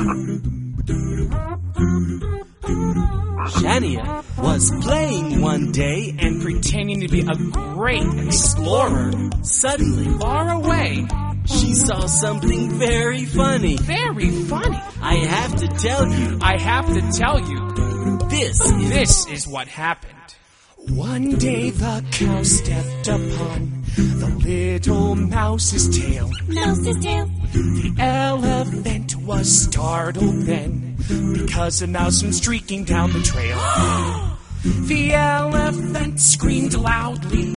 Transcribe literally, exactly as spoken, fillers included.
Shania was playing one day and pretending to be a great explorer. Suddenly, Far away. she saw something very funny. Very funny. I have to tell you, I have to tell you, this is... this is what happened. One day the cow stepped upon the little mouse's tail. Mouse's tail. The elephant was startled then, because a mouse went streaking down the trail. The elephant screamed loudly.